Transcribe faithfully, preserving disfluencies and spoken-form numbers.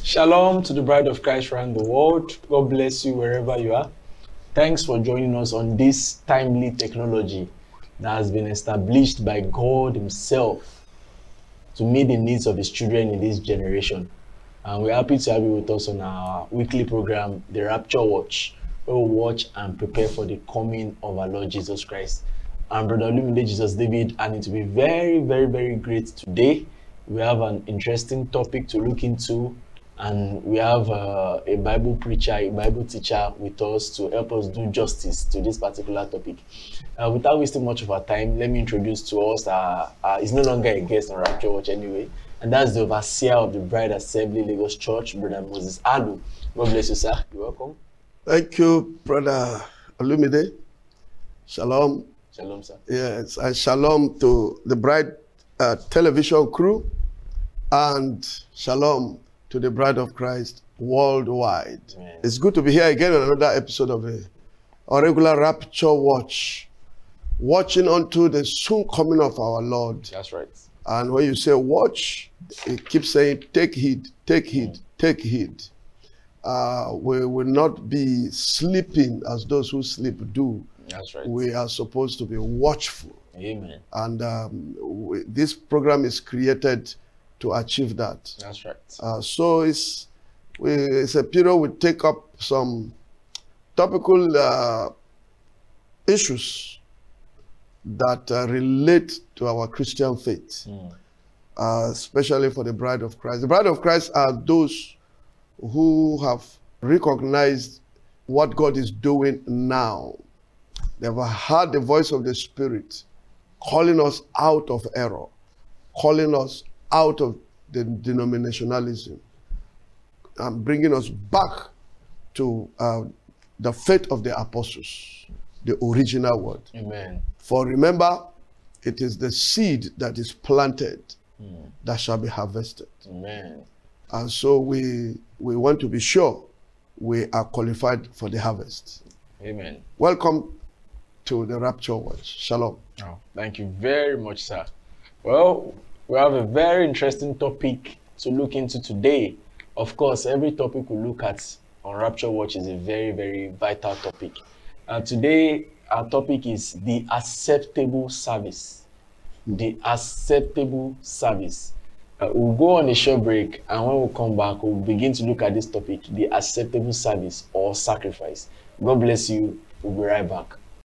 Shalom to the bride of Christ around the world. God bless you wherever you are. Thanks for joining us on this timely technology that has been established by God Himself to meet the needs of His children in this generation. And we're happy to have you with us on our weekly program, The Rapture Watch, where we watch and prepare for the coming of our Lord Jesus Christ. I'm Brother Olumide Jesus David, and it will be very, very, very great today. We have an interesting topic to look into, and we have uh, a Bible preacher, a Bible teacher with us to help us do justice to this particular topic. Uh, without wasting much of our time, let me introduce to us, uh, uh, he's no longer a guest on Rapture Watch anyway, and that's the overseer of the Bride Assembly Lagos Church, Brother Moses Alu. God bless you, sir. You're welcome. Thank you, Brother Olumide. Shalom. Shalom, sir. Yes, and shalom to the Bride uh, television crew, and shalom to the Bride of Christ worldwide. Amen. It's good to be here again on another episode of a, a regular Rapture Watch, watching unto the soon coming of our Lord. That's right. And when you say watch, it keeps saying, take heed, take heed, take heed. Uh, we will not be sleeping as those who sleep do. That's right. We are supposed to be watchful. Amen. And um, we, this program is created to achieve that. That's right. Uh, so it's, we, it's a period we take up some topical uh, issues that uh, relate to our Christian faith, Mm. uh, especially for the Bride of Christ. The Bride of Christ are those who have recognized what God is doing now. They've heard the voice of the Spirit calling us out of error, calling us out of the denominationalism, and bringing us back to uh, the faith of the apostles, the original word. Amen. For remember, it is the seed that is planted Mm. that shall be harvested. Amen. And so we, we want to be sure we are qualified for the harvest. Amen. Welcome to the Rapture Watch. Shalom. Oh, thank you very much, sir. Well, we have a very interesting topic to look into today. Of course, every topic we look at on Rapture Watch is a very, very vital topic. Uh, today, our topic is the acceptable service. The acceptable service. Uh, we'll go on a short break, and when we come back, we'll begin to look at this topic, the acceptable service or sacrifice. God bless you. We'll be right back.